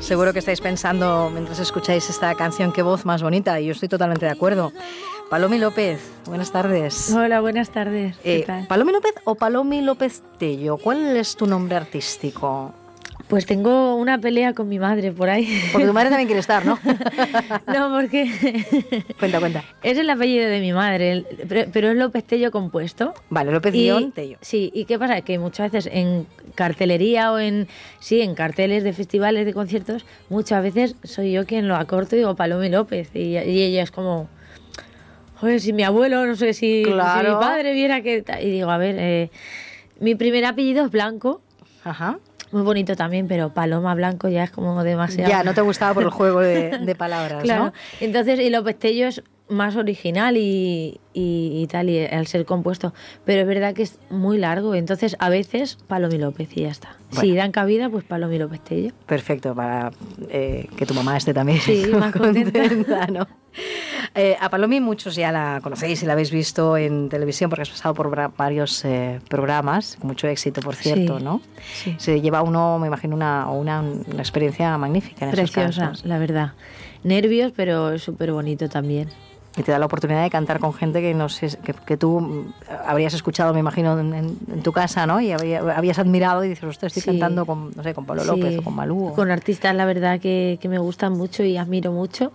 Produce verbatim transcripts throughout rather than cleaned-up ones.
Seguro que estáis pensando mientras escucháis esta canción, qué voz más bonita, y yo estoy totalmente de acuerdo. Palomi López, buenas tardes. Hola, buenas tardes. ¿Qué Eh, tal? ¿Palomi López o Palomi López Tello? ¿Cuál es tu nombre artístico? Pues tengo una pelea con mi madre por ahí. Porque tu madre también quiere estar, ¿no? No, porque Cuenta, cuenta. es el apellido de mi madre, el- pero, pero es López Tello compuesto. Vale, López Y- guión Tello. Sí, ¿y qué pasa? Que muchas veces en cartelería o en sí en carteles de festivales, de conciertos, muchas veces soy yo quien lo acorto y digo Palomi López. Y, y ella es como, joder, si mi abuelo, no sé si, Claro. si mi padre viera que... ta-". Y digo, a ver, eh, mi primer apellido es Blanco, Ajá. muy bonito también, pero Paloma Blanco ya es como demasiado... Ya, no te gustaba por el juego de, de palabras, Claro. ¿no? Entonces, y López Tello es más original y, y, y tal, y al ser compuesto. Pero es verdad que es muy largo, entonces a veces Palomi López y ya está. Bueno. Si dan cabida, pues Palomi López Tello. Perfecto, para eh, que tu mamá esté también Sí, más contenta. ¿no? Eh, a Palomi muchos ya la conocéis y la habéis visto en televisión porque has pasado por bra- varios eh, programas, con mucho éxito, por cierto, Sí, ¿no? sí. Se lleva uno, me imagino, una, una, una experiencia magnífica en esos Preciosa, casos. la verdad. Nervios, pero es súper bonito también. Y te da la oportunidad de cantar con gente que no sé, que, que tú mm, habrías escuchado, me imagino, en, en- en tu casa, ¿no? Y había- habías admirado y dices, ostras, estoy Sí. cantando con, no sé, con Pablo Sí, López o con Malú. o- Con artistas, la verdad, que, que me gustan mucho y admiro mucho.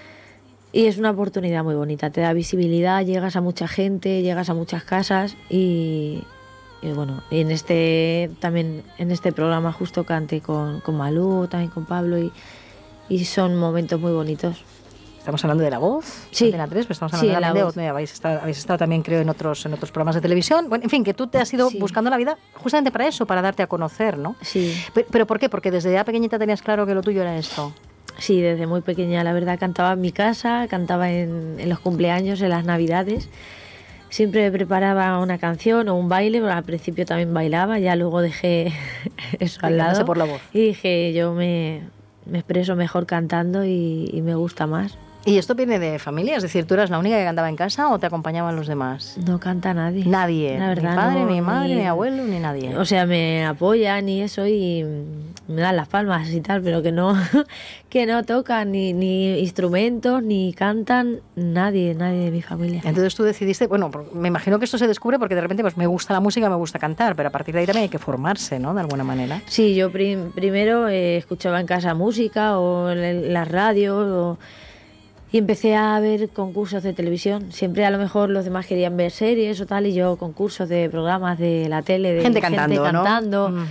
Y es una oportunidad muy bonita, te da visibilidad, llegas a mucha gente, llegas a muchas casas y, y bueno, y en este también en este programa justo canté con, con Malú, también con Pablo y, y son momentos muy bonitos. Estamos hablando de La Voz, Sí. Antena tres, pero estamos Sí, hablando en La también de Voz. otro- habéis estado, habéis estado también, creo, en otros, en otros programas de televisión. Bueno, en fin, que tú te has ido Sí. buscando la vida justamente para eso, para darte a conocer, ¿no? Sí, Pe- ¿Pero por qué? Porque desde ya pequeñita tenías claro que lo tuyo era esto. sí, desde muy pequeña la verdad cantaba en mi casa, cantaba en, en los cumpleaños, en las navidades. Siempre preparaba una canción o un baile, pero al principio también bailaba, ya luego dejé eso al Decantaste lado. por la voz. Y dije, yo me, me expreso mejor cantando y, y me gusta más. ¿Y esto viene de familia? Es decir, ¿tú eras la única que cantaba en casa o te acompañaban los demás? No canta nadie. Nadie. La verdad, ni padre, no, ni madre, ni, ni- abuelo, ni nadie. O sea, me apoyan y eso y me dan las palmas y tal, pero que no, que no tocan ni, ni instrumentos, ni cantan nadie, nadie de mi familia. Entonces tú decidiste, bueno, por- me imagino que esto se descubre porque de repente pues me gusta la música, me gusta cantar, pero a partir de ahí también hay que formarse, ¿no? De alguna manera. Sí, yo prim- primero eh, escuchaba en casa música o en el- las radios o- y empecé a ver concursos de televisión. Siempre a lo mejor los demás querían ver series o tal y yo concursos de programas de la tele, de Gente cantando, ¿no? cantando. Ujú.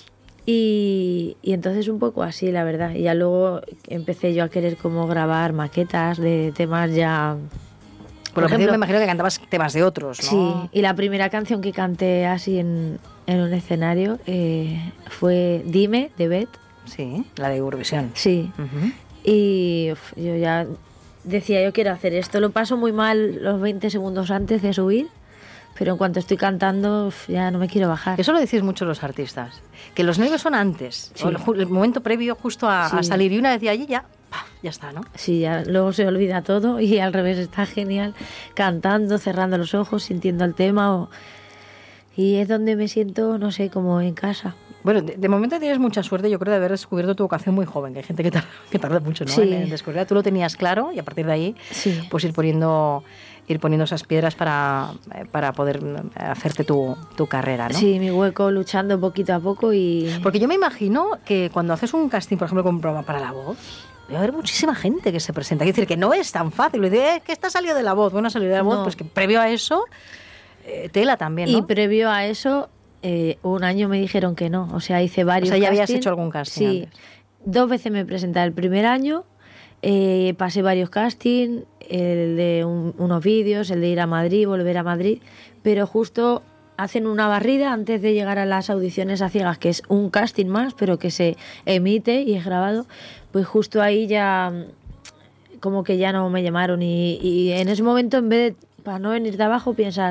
Y, y entonces un poco así, la verdad. Y ya luego empecé yo a querer como grabar maquetas de temas ya... Por lo que me imagino que cantabas temas de otros, ¿no? Sí, y la primera canción que canté así en, en un escenario eh, fue Dime, de Beth. Sí, la de Eurovisión. Sí. Ujú. Y uf, yo ya decía, yo quiero hacer esto. Lo paso muy mal los veinte segundos antes de subir, pero en cuanto estoy cantando uf, ya no me quiero bajar. Eso lo decís mucho los artistas, que los nervios son antes, Sí. o el, ju- el momento previo justo a, a Sí. salir, y una vez de allí ya, ¡paf! Ya está, ¿no? Sí, ya luego se olvida todo y al revés está genial cantando, cerrando los ojos, sintiendo el tema o... y es donde me siento, no sé, como en casa. Bueno, de, de momento tienes mucha suerte, yo creo, de haber descubierto tu vocación muy joven, que hay gente que tarda, que tarda mucho, ¿no? Sí. En, en descubrirla. Tú lo tenías claro y a partir de ahí, Sí. pues ir poniendo, ir poniendo esas piedras para, eh, para poder mm, hacerte tu, tu carrera, ¿no? Sí, mi hueco luchando poquito a poco y... Porque yo me imagino que cuando haces un casting, por ejemplo, con un programa para La Voz, debe haber muchísima gente que se presenta. Es decir, que no es tan fácil. Dice, eh, que esta salió de La Voz. Bueno, salió de La Voz, No. pues que previo a eso, eh, tela también, ¿no? Y previo a eso, eh, un año me dijeron que no. O sea, hice O varios sea, ya habías castings. hecho algún casting Sí. antes. Dos veces me presenté el primer año, eh, pasé varios castings, el de un- unos vídeos, el de ir a Madrid, volver a Madrid, pero justo hacen una barrida antes de llegar a las audiciones a ciegas, que es un casting más, pero que se emite y es grabado, pues justo ahí ya como que ya no me llamaron y, y en ese momento en vez de, para no venir de abajo, piensas,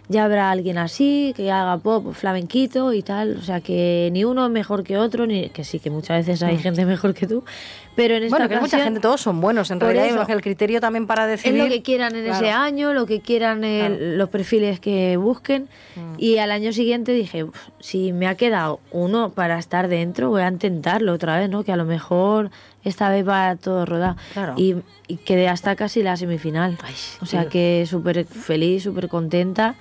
ya habrá alguien así, que haga pop flamenquito y tal. O sea, que ni uno es mejor que otro, ni que sí, que muchas veces hay gente mejor que tú. Pero en esta bueno, que ocasión, mucha gente, todos son buenos. En realidad, eso, el criterio también para decidir... es lo que quieran en claro. ese año, lo que quieran, el, claro. los perfiles que busquen. Mm. Y al año siguiente dije, si me ha quedado uno para estar dentro, voy a intentarlo otra vez, ¿no? Que a lo mejor esta vez va todo rodado. Claro. Y, y quedé hasta casi la semifinal. Ay, o sea, tío. que súper feliz, súper contenta.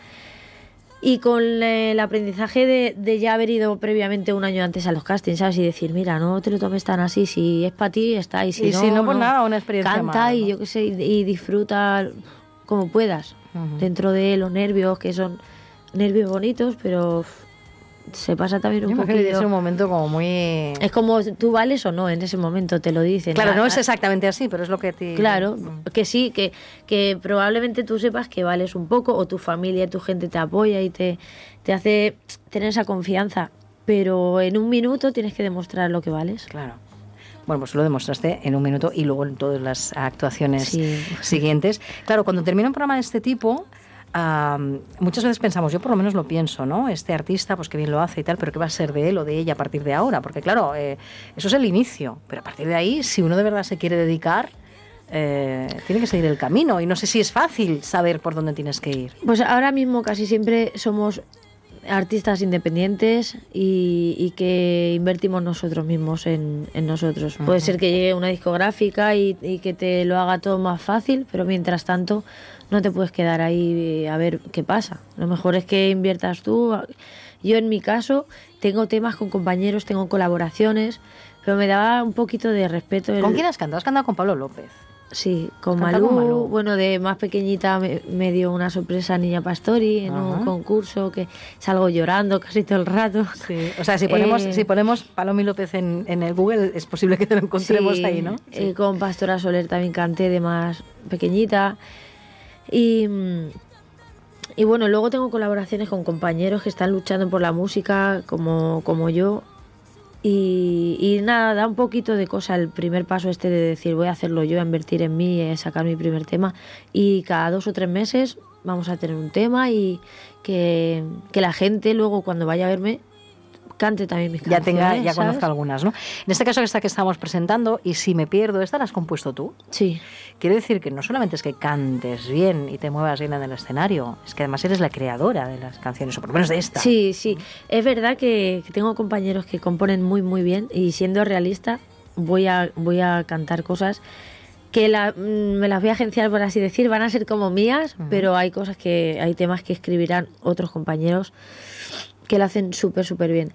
Y con el aprendizaje de, de ya haber ido previamente un año antes a los castings, ¿sabes? Y decir, mira, no te lo tomes tan así, si es para ti, está. Y si y no, si no, pues no, nada, una experiencia canta más, ¿no? y yo qué sé, y, y disfruta como puedas. Uh-huh. Dentro de los nervios, que son nervios bonitos, pero se pasa también un poquito. Es un momento como muy... Es como tú vales o no, en ese momento te lo dicen. Claro, no es exactamente así, pero es lo que te... Claro, que sí, que, que probablemente tú sepas que vales un poco, o tu familia, tu gente te apoya y te, te hace tener esa confianza, pero en un minuto tienes que demostrar lo que vales. Claro. Bueno, pues lo demostraste en un minuto y luego en todas las actuaciones sí. siguientes. Claro, cuando termina un programa de este tipo... Uh, muchas veces pensamos, yo por lo menos lo pienso, ¿no? Este artista, pues que bien lo hace y tal, pero ¿qué va a ser de él o de ella a partir de ahora? Porque claro, eh, eso es el inicio, pero a partir de ahí, si uno de verdad se quiere dedicar, eh, tiene que seguir el camino y no sé si es fácil saber por dónde tienes que ir. Pues ahora mismo casi siempre somos artistas independientes y, y que invertimos nosotros mismos en, en nosotros. Uh-huh. Puede ser que llegue una discográfica y, y que te lo haga todo más fácil, pero mientras tanto no te puedes quedar ahí a ver qué pasa. Lo mejor es que inviertas tú. Yo en mi caso tengo temas con compañeros, tengo colaboraciones, pero me daba un poquito de respeto. El... ¿Con quién has cantado? Has cantado con Pablo López. Sí, con Malú, con Malú. Bueno, de más pequeñita me, me dio una sorpresa Niña Pastori en uh-huh. un concurso que salgo llorando casi todo el rato. Sí. O sea, si ponemos, eh, si ponemos Palomi López en, en el Google, es posible que te lo encontremos sí, ahí, ¿no? Sí. Eh, con Pastora Soler también canté de más pequeñita. Y, y bueno, luego tengo colaboraciones con compañeros que están luchando por la música como, como yo. Y, y nada, da un poquito de cosa el primer paso este de decir voy a hacerlo yo, a invertir en mí, a sacar mi primer tema. Y cada dos o tres meses vamos a tener un tema y que, que la gente luego cuando vaya a verme cante también mis canciones. Ya tenga, ya ¿sabes? conozca algunas, ¿no? En este caso, esta que estamos presentando, Y si me pierdo, ¿esta la has compuesto tú? Sí. Quiere decir que no solamente es que cantes bien y te muevas bien en el escenario, es que además eres la creadora de las canciones, o por lo menos de esta. Sí, sí. Es verdad que, que tengo compañeros que componen muy, muy bien y siendo realista voy a, voy a cantar cosas que la, me las voy a agenciar, por así decir, van a ser como mías, uh-huh. pero hay cosas que, hay temas que escribirán otros compañeros que lo hacen súper, súper bien.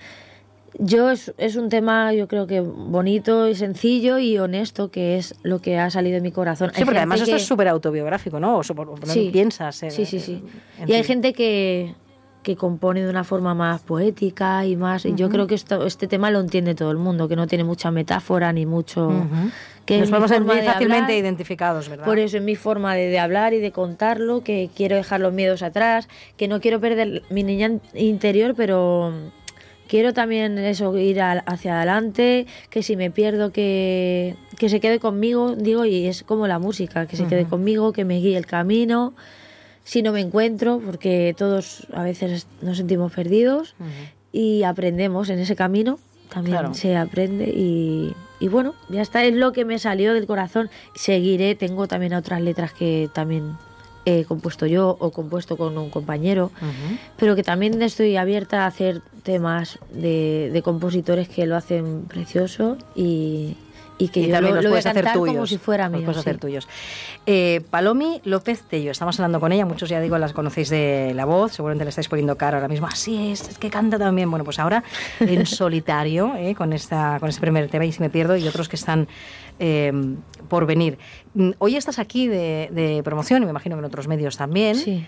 Yo es, es un tema, yo creo que bonito y sencillo y honesto, que es lo que ha salido de mi corazón. Sí, hay porque además que... esto es súper autobiográfico, ¿no? O por, por sí, piensas. Eh, sí, sí, sí. Y hay gente que, que compone de una forma más poética y más... Uh-huh. Y yo creo que esto, este tema lo entiende todo el mundo, que no tiene mucha metáfora ni mucho... Uh-huh. Que Nos podemos sentir fácilmente hablar, identificados, ¿verdad? Por eso es mi forma de, de hablar y de contarlo, que quiero dejar los miedos atrás, que no quiero perder mi niña interior, pero quiero también eso, ir a, hacia adelante, que si me pierdo, que, que se quede conmigo, digo, y es como la música, que se uh-huh. quede conmigo, que me guíe el camino, si no me encuentro, porque todos a veces nos sentimos perdidos uh-huh. y aprendemos en ese camino. También claro. se aprende y, y bueno, ya está, es lo que me salió del corazón. Seguiré, tengo también otras letras que también he compuesto yo o compuesto con un compañero, uh-huh. pero que también estoy abierta a hacer temas de, de compositores que lo hacen precioso y, y que y yo lo, los lo voy a hacer cantar tuyos, como si fuera mío. Los puedes sí. hacer tuyos. Eh, Palomi López Tello, estamos hablando con ella, muchos ya digo las conocéis de la voz, seguramente le estáis poniendo cara ahora mismo, así es, es que canta también. Bueno, pues ahora en solitario, eh, con, esta, con este primer tema, Y si me pierdo, y otros que están eh, por venir. Hoy estás aquí de, de promoción, y me imagino que en otros medios también. Sí.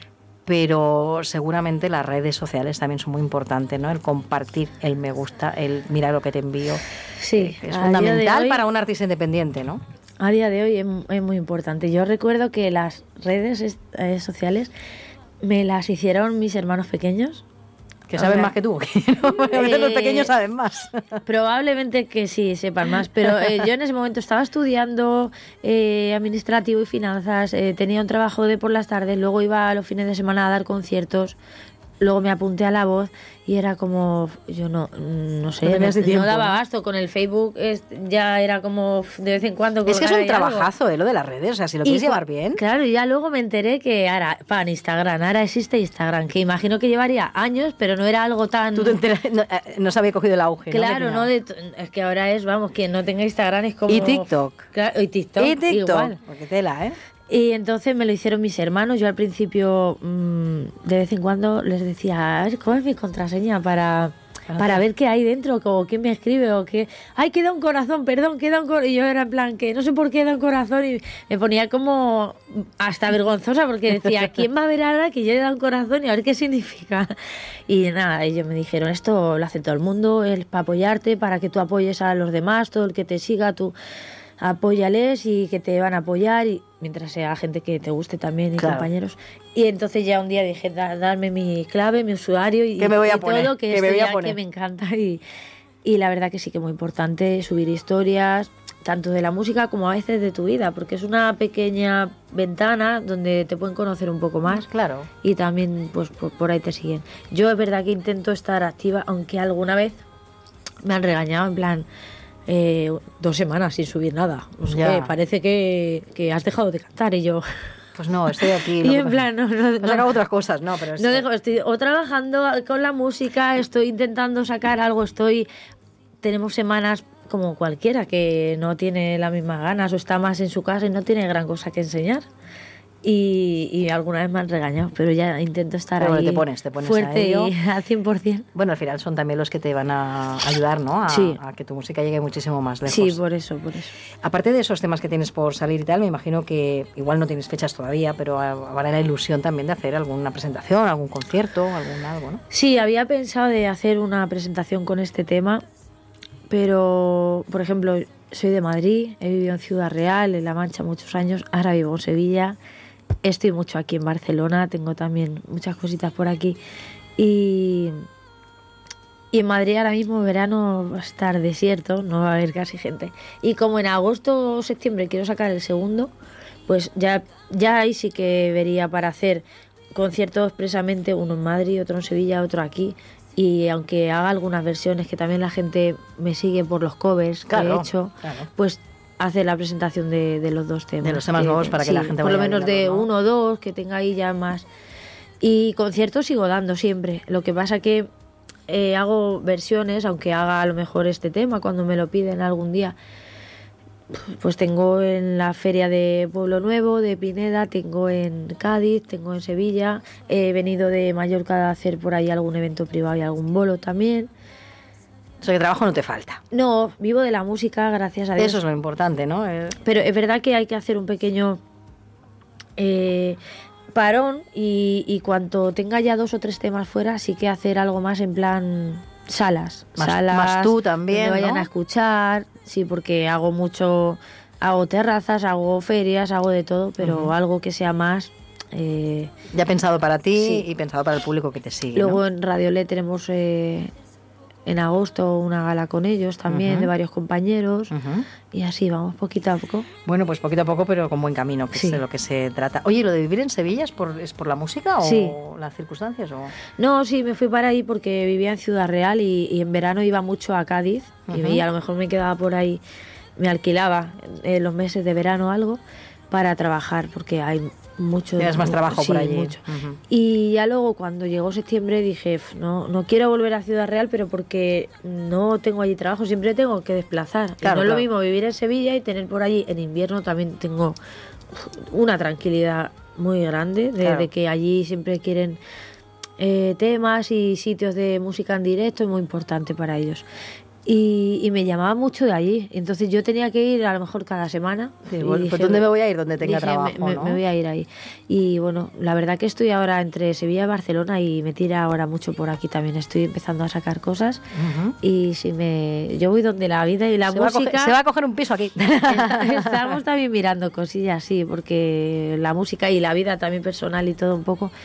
Pero seguramente las redes sociales también son muy importantes, ¿no? El compartir, el me gusta, el mira lo que te envío. Sí, es fundamental hoy, para un artista independiente, ¿no? A día de hoy es, es muy importante. Yo recuerdo que las redes eh, sociales me las hicieron mis hermanos pequeños Que saben o sea, más que tú, que no, a veces los pequeños saben más. Probablemente que sí, sepan más, pero eh, yo en ese momento estaba estudiando eh, administrativo y finanzas, eh, tenía un trabajo de por las tardes, luego iba a los fines de semana a dar conciertos, luego me apunté a La Voz y era como, yo no, no sé, no, no, tiempo, no daba ¿no? gasto, con el Facebook es, ya era como de vez en cuando. Es que es un algo. trabajazo, ¿eh? Lo de las redes, o sea, si lo quieres llevar bien. Claro, y ya luego me enteré que ahora, para Instagram, ahora existe Instagram, que imagino que llevaría años, pero no era algo tan... Tú te enteras, no, no se había cogido el auge, Claro, ¿no? no, de, es que ahora es, vamos, quien no tenga Instagram es como... Y TikTok. Claro, y TikTok, Y TikTok, igual. porque tela, ¿eh? Y entonces me lo hicieron mis hermanos. Yo al principio, mmm, de vez en cuando, les decía, a ver, ¿cómo es mi contraseña para, para ver qué hay dentro? O quién me escribe, o qué... ¡Ay, queda un corazón! Perdón, queda un corazón. Y yo era en plan, que no sé por qué da un corazón. Y me ponía como hasta vergonzosa, porque decía, ¿quién va a ver ahora que yo he dado un corazón y a ver qué significa? Y nada, ellos me dijeron, esto lo hace todo el mundo, es para apoyarte, para que tú apoyes a los demás, todo el que te siga, tú... apóyales y que te van a apoyar, y mientras sea gente que te guste también y claro. compañeros. Y entonces ya un día dije, da, darme mi clave, mi usuario y, ¿Qué me voy a y poner? todo, que ¿Qué es me voy a ya poner? que me encanta. Y, y la verdad que sí que es muy importante subir historias, tanto de la música como a veces de tu vida, porque es una pequeña ventana donde te pueden conocer un poco más. Claro. Y también pues por, por ahí te siguen. Yo es verdad que intento estar activa, aunque alguna vez me han regañado en plan... Eh, dos semanas sin subir nada. No sé qué, parece que, que has dejado de cantar y yo... Pues no, estoy aquí. Y en plan, no, no, He sacado no, otras cosas, no, pero... no dejo, estoy o trabajando con la música, estoy intentando sacar algo, estoy... Tenemos semanas como cualquiera que no tiene las mismas ganas o está más en su casa y no tiene gran cosa que enseñar. Y, y alguna vez me han regañado, pero ya intento estar pero ahí bueno, te pones, te pones fuerte a ello. y al cien por ciento. Bueno, al final son también los que te van a ayudar, ¿no? A, sí. a que tu música llegue muchísimo más lejos. Sí, por eso, por eso. Aparte de esos temas que tienes por salir y tal, me imagino que igual no tienes fechas todavía, pero habrá la ilusión también de hacer alguna presentación, algún concierto, algún algo, ¿no? Sí, había pensado de hacer una presentación con este tema, pero, por ejemplo, soy de Madrid, he vivido en Ciudad Real, en La Mancha muchos años, ahora vivo en Sevilla. Estoy mucho aquí en Barcelona, tengo también muchas cositas por aquí. Y, y en Madrid ahora mismo verano va a estar desierto, no va a haber casi gente. Y como en agosto o septiembre quiero sacar el segundo, pues ya, ya ahí sí que vería para hacer conciertos expresamente, uno en Madrid, otro en Sevilla, otro aquí. Y aunque haga algunas versiones, que también la gente me sigue por los covers claro, que he hecho, claro. pues... hace la presentación de, de los dos temas. De los temas que, nuevos para que sí, la gente por vaya lo menos de viéndolo, ¿no? uno o dos, que tenga ahí ya más. Y conciertos sigo dando siempre. Lo que pasa que eh, hago versiones, aunque haga a lo mejor este tema cuando me lo piden algún día. Pues tengo en la feria de Pueblo Nuevo, de Pineda, tengo en Cádiz, tengo en Sevilla. He venido de Mallorca a hacer por ahí algún evento privado y algún bolo también. O sea, que trabajo no te falta. No, vivo de la música, gracias a Dios. Eso es lo importante, ¿no? Eh... Pero es verdad que hay que hacer un pequeño eh, parón y, y cuanto tenga ya dos o tres temas fuera, sí que hacer algo más en plan salas. Más, salas más tú también, donde vayan ¿no? a escuchar, sí, porque hago mucho, hago terrazas, hago ferias, hago de todo, pero uh-huh. algo que sea más... Eh, ya pensado para ti sí. y pensado para el público que te sigue. Luego ¿no? en Radio L tenemos... Eh, en agosto una gala con ellos también, uh-huh. de varios compañeros, uh-huh. y así vamos poquito a poco. Bueno, pues poquito a poco, pero con buen camino, que sí. es de lo que se trata. Oye, ¿lo de vivir en Sevilla es por, es por la música o sí. las circunstancias? O... No, sí, me fui para ahí porque vivía en Ciudad Real y, y en verano iba mucho a Cádiz, uh-huh. y veía, a lo mejor me quedaba por ahí, me alquilaba en los meses de verano algo para trabajar, porque hay mucho... Tienes más trabajo sí, por allí. Mucho. Uh-huh. Y ya luego cuando llegó septiembre dije, no, no quiero volver a Ciudad Real, pero porque no tengo allí trabajo, siempre tengo que desplazar. Claro, y no claro. es lo mismo vivir en Sevilla y tener por allí en invierno también tengo una tranquilidad muy grande, de, claro. de que allí siempre quieren eh, temas y sitios de música en directo, es muy importante para ellos. Y, y me llamaba mucho de allí. Entonces yo tenía que ir a lo mejor cada semana. Sí, bueno, dije, pues ¿dónde me voy a ir? Donde tenga dije, trabajo, me, ¿no? me voy a ir ahí. Y bueno, la verdad que estoy ahora entre Sevilla y Barcelona y me tira ahora mucho por aquí también. Estoy empezando a sacar cosas. Uh-huh. Y si me yo voy donde la vida y la se música... Va coger, se va a coger un piso aquí. Estamos también mirando cosillas, sí, porque la música y la vida también personal y todo un poco...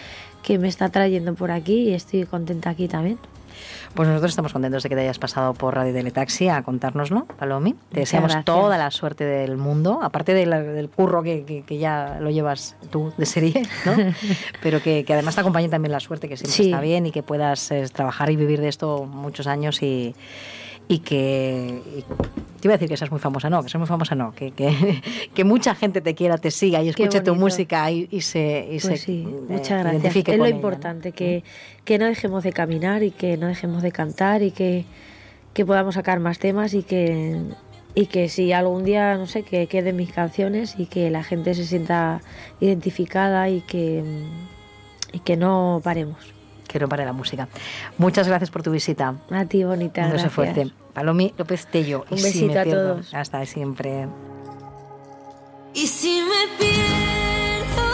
que me está trayendo por aquí y estoy contenta aquí también. Pues nosotros estamos contentos de que te hayas pasado por Radio Teletaxi a contárnoslo, Palomi. Te Muchas deseamos gracias. toda la suerte del mundo, aparte de la- del curro que, que, que ya lo llevas tú de serie, ¿no? Pero que, que además te acompañe también la suerte, que siempre Sí. está bien, y que puedas eh, trabajar y vivir de esto muchos años y, y que... y- te iba a decir que seas muy famosa, no, que seas muy famosa, no, que, que, que mucha gente te quiera, te siga y Qué escuche tu bonito. música y, y se, y Pues se sí, eh, muchas gracias. identifique Es con lo ella, ¿no? importante, que, que no dejemos de caminar y que no dejemos de cantar y que, que podamos sacar más temas y que, y que si algún día, no sé, que queden mis canciones y que la gente se sienta identificada y que, y que no paremos. Que no pare la música. Muchas gracias por tu visita. A ti, bonita, Un beso gracias. fuerte. Palomi López Tello. Un Y si besito me a pierdo. todos. Hasta siempre. Y si me pierdo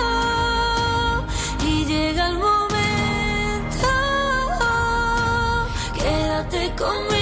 y llega el momento, quédate conmigo.